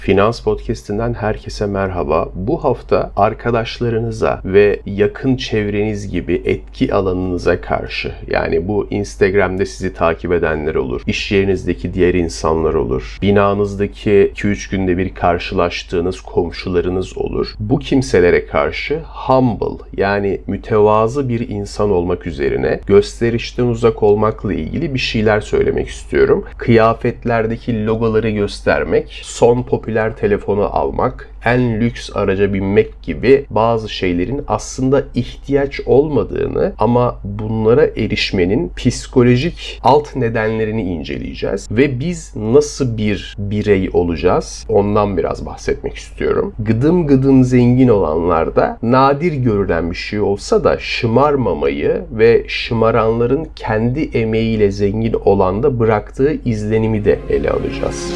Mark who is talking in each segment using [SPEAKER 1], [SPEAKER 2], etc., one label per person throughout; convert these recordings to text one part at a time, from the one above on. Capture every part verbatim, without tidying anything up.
[SPEAKER 1] Finans Podcast'inden herkese merhaba. Bu hafta arkadaşlarınıza ve yakın çevreniz gibi etki alanınıza karşı, yani bu Instagram'da sizi takip edenler olur, iş yerinizdeki diğer insanlar olur, binanızdaki iki üç günde bir karşılaştığınız komşularınız olur. Bu kimselere karşı humble, yani mütevazı bir insan olmak üzerine gösterişten uzak olmakla ilgili bir şeyler söylemek istiyorum. Kıyafetlerdeki logoları göstermek, son popüler telefonu almak, en lüks araca binmek gibi bazı şeylerin aslında ihtiyaç olmadığını ama bunlara erişmenin psikolojik alt nedenlerini inceleyeceğiz. Ve biz nasıl bir birey olacağız? Ondan biraz bahsetmek istiyorum. Gıdım gıdım zengin olanlarda nadir görülen bir şey olsa da şımarmamayı ve şımaranların kendi emeğiyle zengin olanda bıraktığı izlenimi de ele alacağız.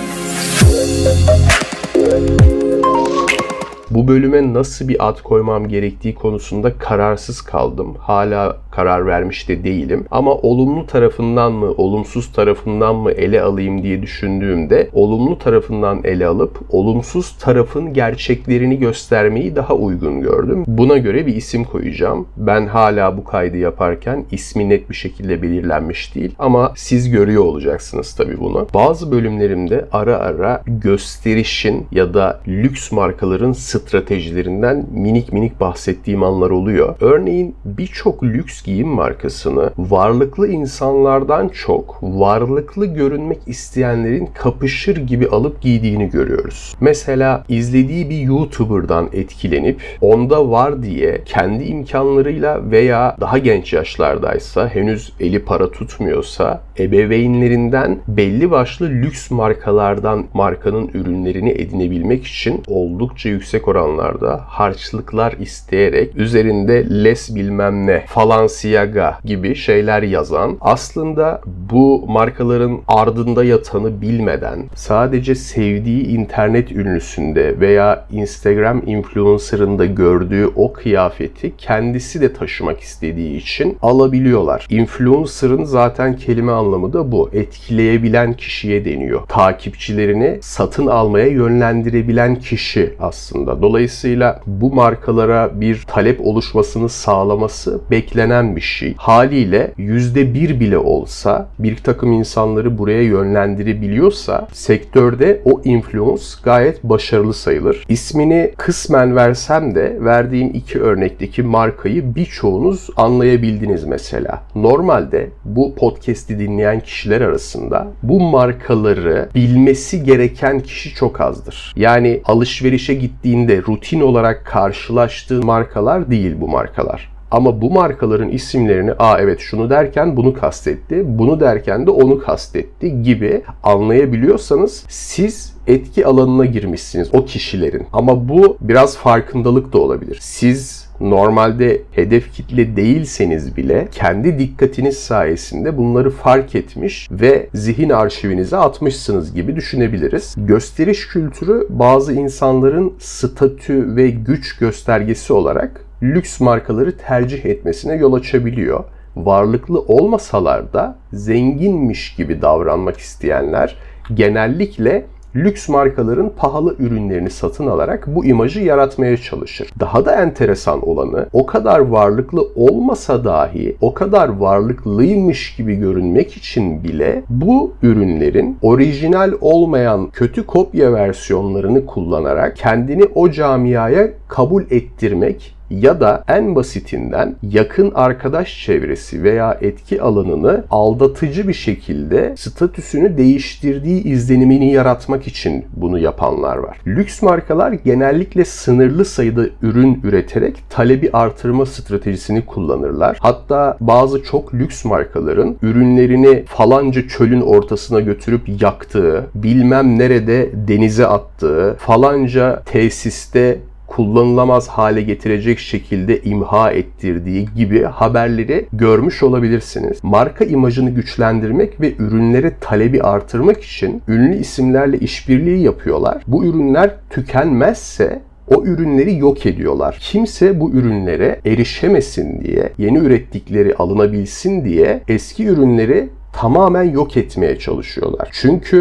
[SPEAKER 1] Bu bölüme nasıl bir ad koymam gerektiği konusunda kararsız kaldım. Hala karar vermiş de değilim. Ama olumlu tarafından mı, olumsuz tarafından mı ele alayım diye düşündüğümde olumlu tarafından ele alıp olumsuz tarafın gerçeklerini göstermeyi daha uygun gördüm. Buna göre bir isim koyacağım. Ben hala bu kaydı yaparken ismi net bir şekilde belirlenmiş değil ama siz görüyor olacaksınız tabii bunu. Bazı bölümlerimde ara ara gösterişin ya da lüks markaların stratejilerinden minik minik bahsettiğim anlar oluyor. Örneğin birçok lüks giyim markasını varlıklı insanlardan çok varlıklı görünmek isteyenlerin kapışır gibi alıp giydiğini görüyoruz. Mesela izlediği bir YouTuber'dan etkilenip onda var diye kendi imkanlarıyla veya daha genç yaşlardaysa, henüz eli para tutmuyorsa, ebeveynlerinden belli başlı lüks markalardan markanın ürünlerini edinebilmek için oldukça yüksek oranlarda harçlıklar isteyerek üzerinde les bilmem ne, Balenciaga gibi şeyler yazan, aslında bu markaların ardında yatanı bilmeden sadece sevdiği internet ünlüsünde veya Instagram influencer'ında gördüğü o kıyafeti kendisi de taşımak istediği için alabiliyorlar. Influencer'ın zaten kelime anlamı da bu. Etkileyebilen kişiye deniyor. Takipçilerini satın almaya yönlendirebilen kişi aslında. Dolayısıyla bu markalara bir talep oluşmasını sağlaması beklenen bir şey. Haliyle yüzde bir bile olsa bir takım insanları buraya yönlendirebiliyorsa sektörde o influence gayet başarılı sayılır. İsmini kısmen versem de verdiğim iki örnekteki markayı birçoğunuz anlayabildiniz mesela. Normalde bu podcast'i dinleyen kişiler arasında bu markaları bilmesi gereken kişi çok azdır. Yani alışverişe gittiğinde rutin olarak karşılaştığı markalar değil bu markalar. Ama bu markaların isimlerini, aa evet şunu derken bunu kastetti, bunu derken de onu kastetti gibi anlayabiliyorsanız siz etki alanına girmişsiniz o kişilerin. Ama bu biraz farkındalık da olabilir. Siz normalde hedef kitle değilseniz bile kendi dikkatiniz sayesinde bunları fark etmiş ve zihin arşivinize atmışsınız gibi düşünebiliriz. Gösteriş kültürü bazı insanların statü ve güç göstergesi olarak lüks markaları tercih etmesine yol açabiliyor. Varlıklı olmasalar da zenginmiş gibi davranmak isteyenler genellikle lüks markaların pahalı ürünlerini satın alarak bu imajı yaratmaya çalışır. Daha da enteresan olanı, o kadar varlıklı olmasa dahi o kadar varlıklıymış gibi görünmek için bile bu ürünlerin orijinal olmayan kötü kopya versiyonlarını kullanarak kendini o camiaya kabul ettirmek ya da en basitinden yakın arkadaş çevresi veya etki alanını aldatıcı bir şekilde statüsünü değiştirdiği izlenimini yaratmak için bunu yapanlar var. Lüks markalar genellikle sınırlı sayıda ürün üreterek talebi artırma stratejisini kullanırlar. Hatta bazı çok lüks markaların ürünlerini falanca çölün ortasına götürüp yaktığı, bilmem nerede denize attığı, falanca tesiste kullanılamaz hale getirecek şekilde imha ettirdiği gibi haberleri görmüş olabilirsiniz. Marka imajını güçlendirmek ve ürünlere talebi artırmak için ünlü isimlerle işbirliği yapıyorlar. Bu ürünler tükenmezse o ürünleri yok ediyorlar. Kimse bu ürünlere erişemesin diye, yeni ürettikleri alınabilsin diye eski ürünleri tamamen yok etmeye çalışıyorlar. Çünkü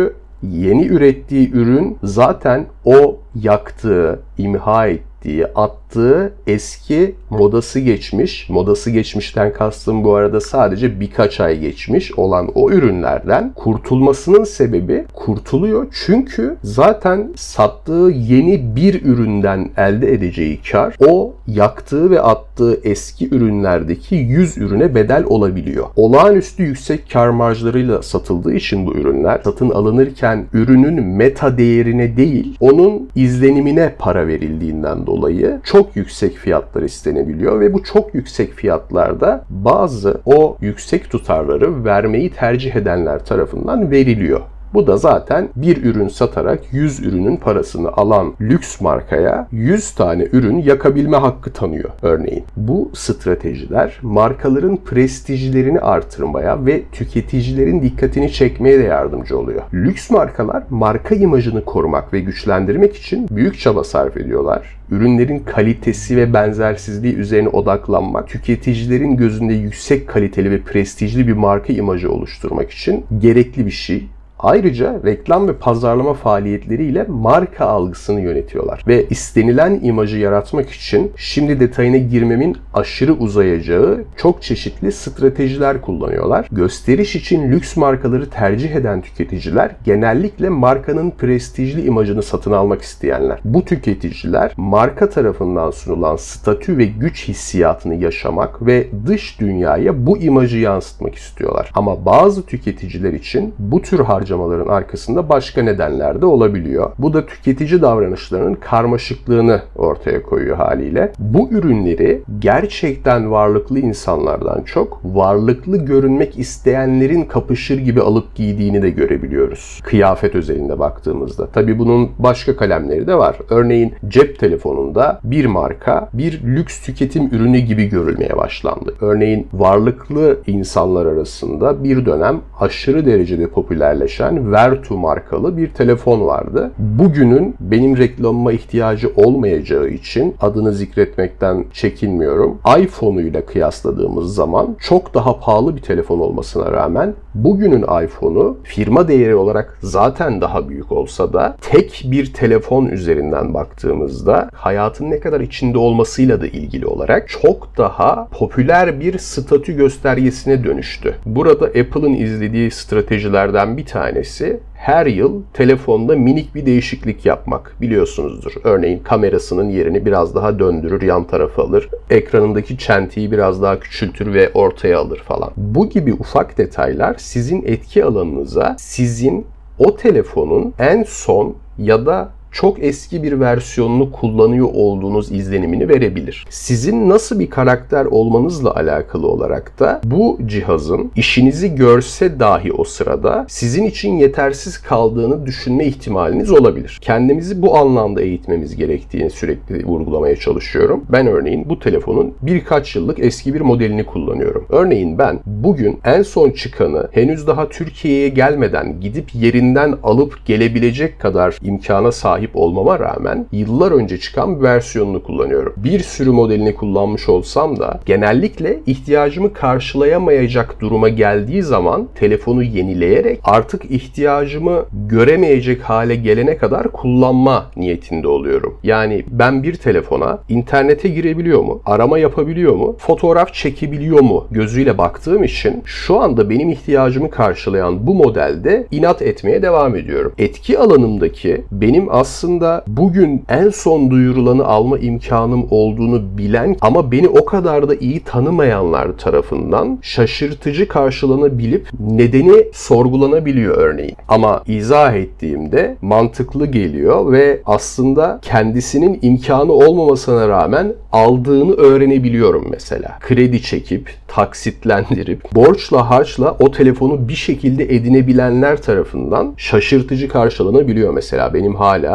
[SPEAKER 1] yeni ürettiği ürün zaten o yaktığı, imha ettiği, attığı eski modası geçmiş, modası geçmişten kastım bu arada sadece birkaç ay geçmiş olan o ürünlerden kurtulmasının sebebi kurtuluyor. Çünkü zaten sattığı yeni bir üründen elde edeceği kar o yaktığı ve attığı eski ürünlerdeki yüz ürüne bedel olabiliyor. Olağanüstü yüksek kar marjlarıyla satıldığı için bu ürünler satın alınırken ürünün meta değerine değil, onun izlenimine para verildiğinden dolayı çok yüksek fiyatlar istenebiliyor ve bu çok yüksek fiyatlarda bazı o yüksek tutarları vermeyi tercih edenler tarafından veriliyor. Bu da zaten bir ürün satarak yüz ürünün parasını alan lüks markaya yüz tane ürün yakabilme hakkı tanıyor örneğin. Bu stratejiler markaların prestijlerini artırmaya ve tüketicilerin dikkatini çekmeye de yardımcı oluyor. Lüks markalar marka imajını korumak ve güçlendirmek için büyük çaba sarf ediyorlar. Ürünlerin kalitesi ve benzersizliği üzerine odaklanmak, tüketicilerin gözünde yüksek kaliteli ve prestijli bir marka imajı oluşturmak için gerekli bir şey. Ayrıca reklam ve pazarlama faaliyetleriyle marka algısını yönetiyorlar. Ve istenilen imajı yaratmak için şimdi detayına girmemin aşırı uzayacağı çok çeşitli stratejiler kullanıyorlar. Gösteriş için lüks markaları tercih eden tüketiciler genellikle markanın prestijli imajını satın almak isteyenler. Bu tüketiciler marka tarafından sunulan statü ve güç hissiyatını yaşamak ve dış dünyaya bu imajı yansıtmak istiyorlar. Ama bazı tüketiciler için bu tür harcamalar arkasında başka nedenler de olabiliyor. Bu da tüketici davranışlarının karmaşıklığını ortaya koyuyor haliyle. Bu ürünleri gerçekten varlıklı insanlardan çok varlıklı görünmek isteyenlerin kapışır gibi alıp giydiğini de görebiliyoruz. Kıyafet özelinde baktığımızda. Tabii bunun başka kalemleri de var. Örneğin cep telefonunda bir marka bir lüks tüketim ürünü gibi görülmeye başlandı. Örneğin varlıklı insanlar arasında bir dönem aşırı derecede popülerleşen Vertu markalı bir telefon vardı. Bugünün benim reklamıma ihtiyacı olmayacağı için adını zikretmekten çekinmiyorum. iPhone'uyla kıyasladığımız zaman çok daha pahalı bir telefon olmasına rağmen bugünün iPhone'u firma değeri olarak zaten daha büyük olsa da tek bir telefon üzerinden baktığımızda hayatın ne kadar içinde olmasıyla da ilgili olarak çok daha popüler bir statü göstergesine dönüştü. Burada Apple'ın izlediği stratejilerden bir tanesi her yıl telefonda minik bir değişiklik yapmak, biliyorsunuzdur. Örneğin kamerasının yerini biraz daha döndürür, yan tarafa alır. Ekranındaki çentiyi biraz daha küçültür ve ortaya alır falan. Bu gibi ufak detaylar sizin etki alanınıza, sizin o telefonun en son ya da çok eski bir versiyonunu kullanıyor olduğunuz izlenimini verebilir. Sizin nasıl bir karakter olmanızla alakalı olarak da bu cihazın işinizi görse dahi o sırada sizin için yetersiz kaldığını düşünme ihtimaliniz olabilir. Kendimizi bu anlamda eğitmemiz gerektiğini sürekli vurgulamaya çalışıyorum. Ben örneğin bu telefonun birkaç yıllık eski bir modelini kullanıyorum. Örneğin ben bugün en son çıkanı henüz daha Türkiye'ye gelmeden gidip yerinden alıp gelebilecek kadar imkana sahip olmama rağmen yıllar önce çıkan bir versiyonunu kullanıyorum. Bir sürü modelini kullanmış olsam da genellikle ihtiyacımı karşılayamayacak duruma geldiği zaman telefonu yenileyerek artık ihtiyacımı göremeyecek hale gelene kadar kullanma niyetinde oluyorum. Yani ben bir telefona internete girebiliyor mu, arama yapabiliyor mu, fotoğraf çekebiliyor mu gözüyle baktığım için şu anda benim ihtiyacımı karşılayan bu modelde inat etmeye devam ediyorum. Etki alanımdaki benim aslında aslında bugün en son duyurulanı alma imkanım olduğunu bilen ama beni o kadar da iyi tanımayanlar tarafından şaşırtıcı karşılanabilip nedeni sorgulanabiliyor örneğin. Ama izah ettiğimde mantıklı geliyor ve aslında kendisinin imkanı olmamasına rağmen aldığını öğrenebiliyorum mesela. Kredi çekip, taksitlendirip, borçla harçla o telefonu bir şekilde edinebilenler tarafından şaşırtıcı karşılanabiliyor mesela. Benim hala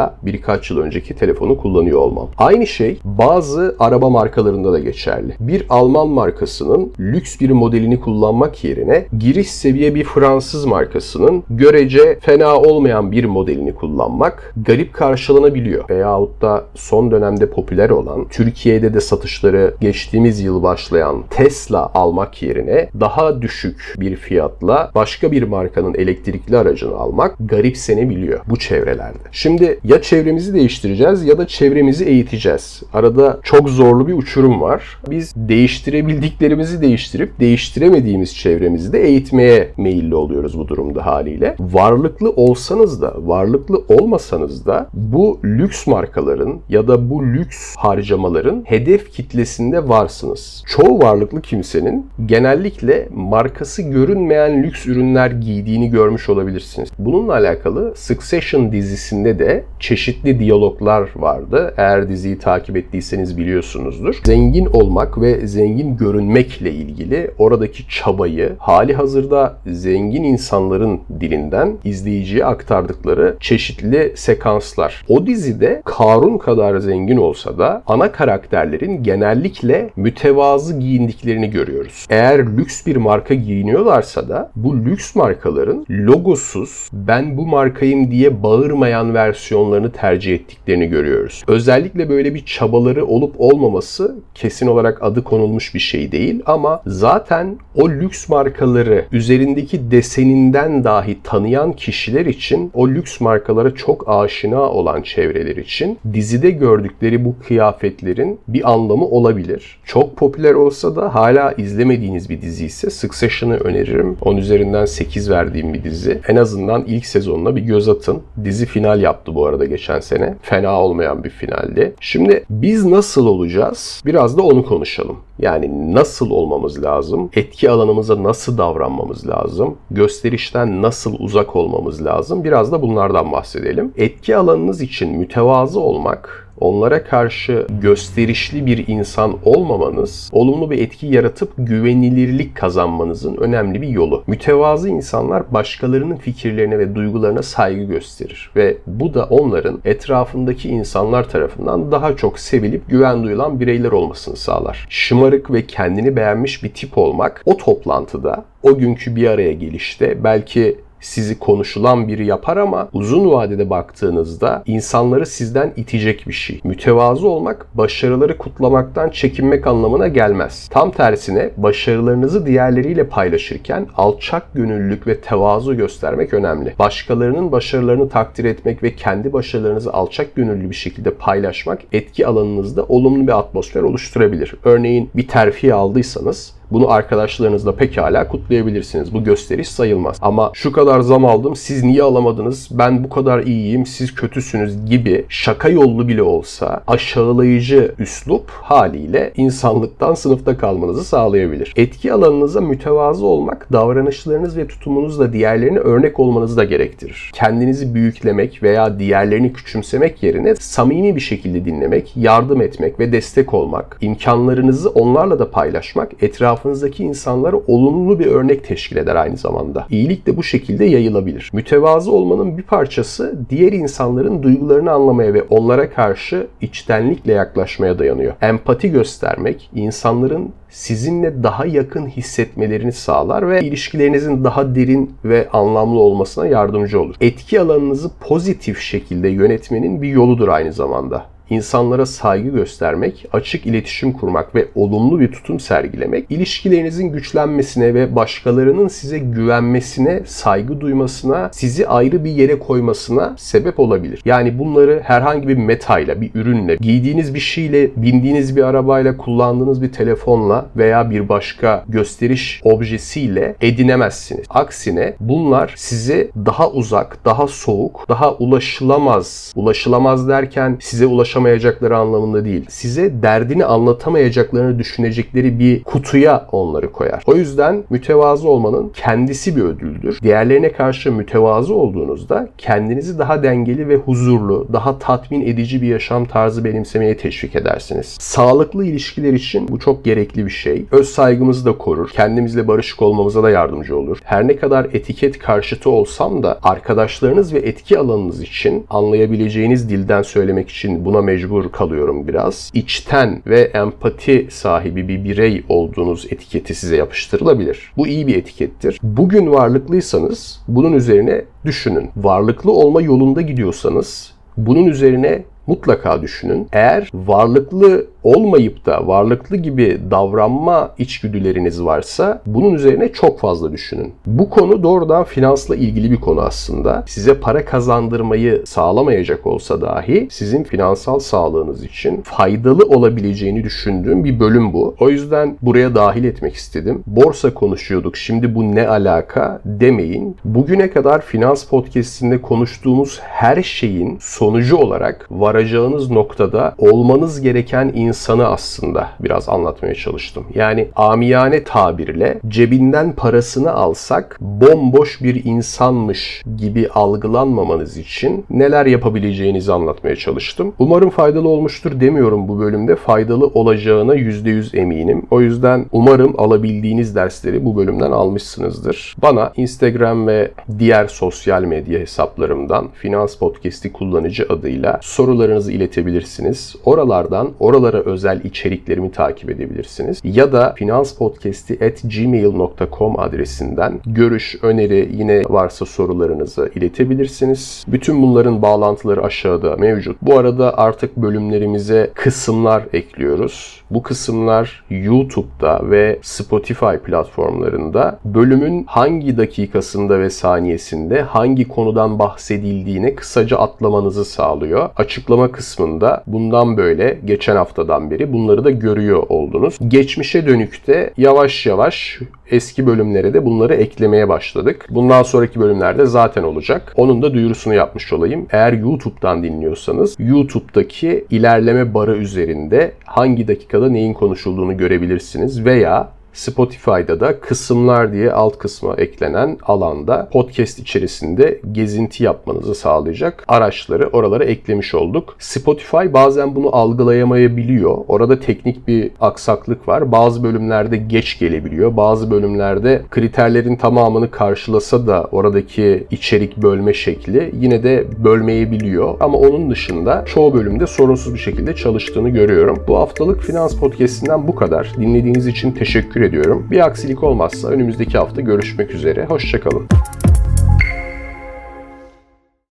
[SPEAKER 1] veya birkaç yıl önceki telefonu kullanıyor olmam. Aynı şey bazı araba markalarında da geçerli. Bir Alman markasının lüks bir modelini kullanmak yerine giriş seviye bir Fransız markasının görece fena olmayan bir modelini kullanmak garip karşılanabiliyor. Veyahut da son dönemde popüler olan, Türkiye'de de satışları geçtiğimiz yıl başlayan Tesla almak yerine daha düşük bir fiyatla başka bir markanın elektrikli aracını almak garipsenebiliyor bu çevrelerde. Şimdi ya çevremizi değiştireceğiz ya da çevremizi eğiteceğiz. Arada çok zorlu bir uçurum var. Biz değiştirebildiklerimizi değiştirip değiştiremediğimiz çevremizi de eğitmeye meyilli oluyoruz bu durumda haliyle. Varlıklı olsanız da, varlıklı olmasanız da bu lüks markaların ya da bu lüks harcamaların hedef kitlesinde varsınız. Çoğu varlıklı kimsenin genellikle markası görünmeyen lüks ürünler giydiğini görmüş olabilirsiniz. Bununla alakalı Succession dizisinde de çeşitli diyaloglar vardı. Eğer diziyi takip ettiyseniz biliyorsunuzdur. Zengin olmak ve zengin görünmekle ilgili oradaki çabayı hali hazırda zengin insanların dilinden izleyiciye aktardıkları çeşitli sekanslar. O dizide Karun kadar zengin olsa da ana karakterlerin genellikle mütevazı giyindiklerini görüyoruz. Eğer lüks bir marka giyiniyorlarsa da bu lüks markaların logosuz, ben bu markayım diye bağırmayan versiyonlarını tercih ettiklerini görüyoruz. Özellikle böyle bir çabaları olup olmaması kesin olarak adı konulmuş bir şey değil ama zaten o lüks markaları üzerindeki deseninden dahi tanıyan kişiler için, o lüks markalara çok aşina olan çevreler için dizide gördükleri bu kıyafetlerin bir anlamı olabilir. Çok popüler olsa da hala izlemediğiniz bir dizi ise Succession'ı öneririm. on üzerinden sekiz verdiğim bir dizi. En azından ilk sezonuna bir göz atın. Dizi final yaptı bu arada geçen sene. Fena olmayan bir finaldi. Şimdi biz nasıl olacağız? Biraz da onu konuşalım. Yani nasıl olmamız lazım? Etki alanımıza nasıl davranmamız lazım? Gösterişten nasıl uzak olmamız lazım? Biraz da bunlardan bahsedelim. Etki alanınız için mütevazı olmak, onlara karşı gösterişli bir insan olmamanız, olumlu bir etki yaratıp güvenilirlik kazanmanızın önemli bir yolu. Mütevazı insanlar başkalarının fikirlerine ve duygularına saygı gösterir ve bu da onların etrafındaki insanlar tarafından daha çok sevilip güven duyulan bireyler olmasını sağlar. Şımarık ve kendini beğenmiş bir tip olmak o toplantıda, o günkü bir araya gelişte belki sizi konuşulan biri yapar ama uzun vadede baktığınızda insanları sizden itecek bir şey. Mütevazı olmak başarıları kutlamaktan çekinmek anlamına gelmez. Tam tersine başarılarınızı diğerleriyle paylaşırken alçak gönüllülük ve tevazu göstermek önemli. Başkalarının başarılarını takdir etmek ve kendi başarılarınızı alçak gönüllü bir şekilde paylaşmak etki alanınızda olumlu bir atmosfer oluşturabilir. Örneğin bir terfi aldıysanız bunu arkadaşlarınızla pekala kutlayabilirsiniz. Bu gösteriş sayılmaz. Ama şu kadar zam aldım, siz niye alamadınız, ben bu kadar iyiyim, siz kötüsünüz gibi şaka yollu bile olsa aşağılayıcı üslup haliyle insanlıktan sınıfta kalmanızı sağlayabilir. Etki alanınıza mütevazı olmak, davranışlarınız ve tutumunuzla diğerlerine örnek olmanızı da gerektirir. Kendinizi büyüklemek veya diğerlerini küçümsemek yerine samimi bir şekilde dinlemek, yardım etmek ve destek olmak, imkanlarınızı onlarla da paylaşmak, etrafınızdaki etrafınızdaki insanlara olumlu bir örnek teşkil eder aynı zamanda. İyilik de bu şekilde yayılabilir. Mütevazı olmanın bir parçası diğer insanların duygularını anlamaya ve onlara karşı içtenlikle yaklaşmaya dayanıyor. Empati göstermek, insanların sizinle daha yakın hissetmelerini sağlar ve ilişkilerinizin daha derin ve anlamlı olmasına yardımcı olur. Etki alanınızı pozitif şekilde yönetmenin bir yoludur aynı zamanda. İnsanlara saygı göstermek, açık iletişim kurmak ve olumlu bir tutum sergilemek, ilişkilerinizin güçlenmesine ve başkalarının size güvenmesine, saygı duymasına, sizi ayrı bir yere koymasına sebep olabilir. Yani bunları herhangi bir metayla, bir ürünle, giydiğiniz bir şeyle, bindiğiniz bir arabayla, kullandığınız bir telefonla veya bir başka gösteriş objesiyle edinemezsiniz. Aksine bunlar sizi daha uzak, daha soğuk, daha ulaşılamaz, ulaşılamaz derken size ulaşamazsınız ulaşamayacakları anlamında değil. Size derdini anlatamayacaklarını düşünecekleri bir kutuya onları koyar. O yüzden mütevazı olmanın kendisi bir ödüldür. Diğerlerine karşı mütevazı olduğunuzda kendinizi daha dengeli ve huzurlu, daha tatmin edici bir yaşam tarzı benimsemeye teşvik edersiniz. Sağlıklı ilişkiler için bu çok gerekli bir şey. Öz saygımızı da korur. Kendimizle barışık olmamıza da yardımcı olur. Her ne kadar etiket karşıtı olsam da arkadaşlarınız ve etki alanınız için anlayabileceğiniz dilden söylemek için buna mecbur kalıyorum biraz. İçten ve empati sahibi bir birey olduğunuz etiketi size yapıştırılabilir. Bu iyi bir etikettir. Bugün varlıklıysanız bunun üzerine düşünün. Varlıklı olma yolunda gidiyorsanız bunun üzerine mutlaka düşünün. Eğer varlıklı olmayıp da varlıklı gibi davranma içgüdüleriniz varsa bunun üzerine çok fazla düşünün. Bu konu doğrudan finansla ilgili bir konu aslında. Size para kazandırmayı sağlamayacak olsa dahi sizin finansal sağlığınız için faydalı olabileceğini düşündüğüm bir bölüm bu. O yüzden buraya dahil etmek istedim. Borsa konuşuyorduk, şimdi bu ne alaka demeyin. Bugüne kadar Finans Podcast'inde konuştuğumuz her şeyin sonucu olarak varacağınız noktada olmanız gereken insanı aslında biraz anlatmaya çalıştım. Yani amiyane tabirle cebinden parasını alsak bomboş bir insanmış gibi algılanmamanız için neler yapabileceğinizi anlatmaya çalıştım. Umarım faydalı olmuştur demiyorum bu bölümde. Faydalı olacağına yüzde yüz eminim. O yüzden umarım alabildiğiniz dersleri bu bölümden almışsınızdır. Bana Instagram ve diğer sosyal medya hesaplarımdan Finans Podcast'i kullanıcı adıyla sorularınızı iletebilirsiniz. Oralardan oralara özel içeriklerimi takip edebilirsiniz. Ya da finanspodcasti at gmail nokta com adresinden görüş, öneri, yine varsa sorularınızı iletebilirsiniz. Bütün bunların bağlantıları aşağıda mevcut. Bu arada artık bölümlerimize kısımlar ekliyoruz. Bu kısımlar YouTube'da ve Spotify platformlarında bölümün hangi dakikasında ve saniyesinde hangi konudan bahsedildiğini kısaca atlamanızı sağlıyor. Açıklama kısmında bundan böyle geçen haftadan beri bunları da görüyor oldunuz. Geçmişe dönük de yavaş yavaş eski bölümlere de bunları eklemeye başladık. Bundan sonraki bölümlerde zaten olacak. Onun da duyurusunu yapmış olayım. Eğer YouTube'dan dinliyorsanız YouTube'daki ilerleme barı üzerinde hangi dakikada neyin konuşulduğunu görebilirsiniz veya Spotify'da da kısımlar diye alt kısma eklenen alanda podcast içerisinde gezinti yapmanızı sağlayacak araçları oralara eklemiş olduk. Spotify bazen bunu algılayamayabiliyor. Orada teknik bir aksaklık var. Bazı bölümlerde geç gelebiliyor. Bazı bölümlerde kriterlerin tamamını karşılasa da oradaki içerik bölme şekli yine de bölmeyebiliyor. Ama onun dışında çoğu bölümde sorunsuz bir şekilde çalıştığını görüyorum. Bu haftalık Finans Podcast'inden bu kadar. Dinlediğiniz için teşekkür ediyorum. Bir aksilik olmazsa önümüzdeki hafta görüşmek üzere. Hoşça kalın.